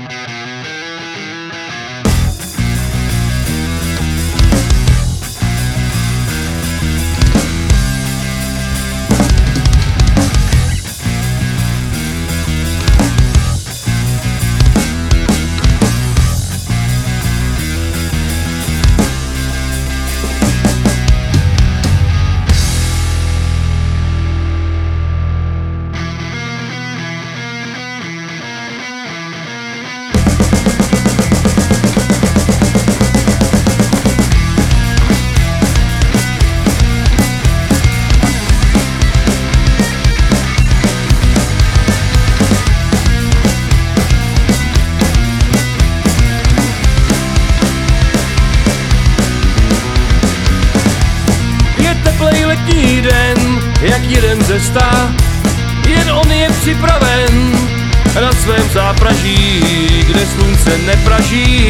Letní den, jak jeden ze 100, jen on je připraven na svém zápraží, kde slunce nepraží.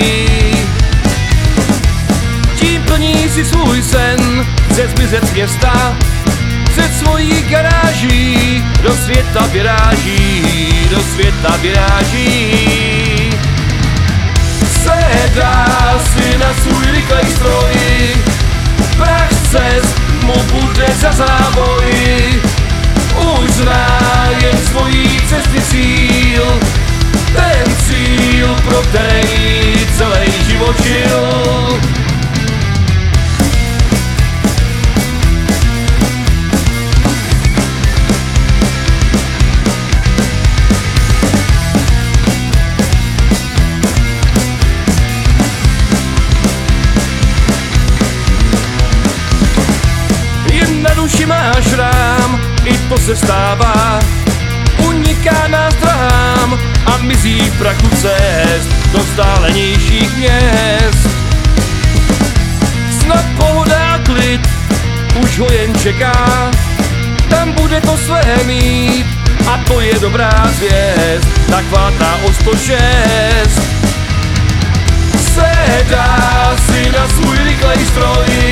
Tím plní si svůj sen, chce zmizet z města, před svojí garáží, do světa vyráží, do světa vyráží. Sedá si na svůj rychlej stroj, prach cest mu bude za závoj, už zná jen svojí cesty cíl, ten cíl, pro který celý život žil. Na duši má šrám, i to se stává, uniká nás drahám a mizí v prachu cest do vzdálenějších měst. Snad pohoda a klid už ho jen čeká, tam bude to své mít a to je dobrá zvěst, tak chvátá o 106. Sedá si na svůj rychlej stroj,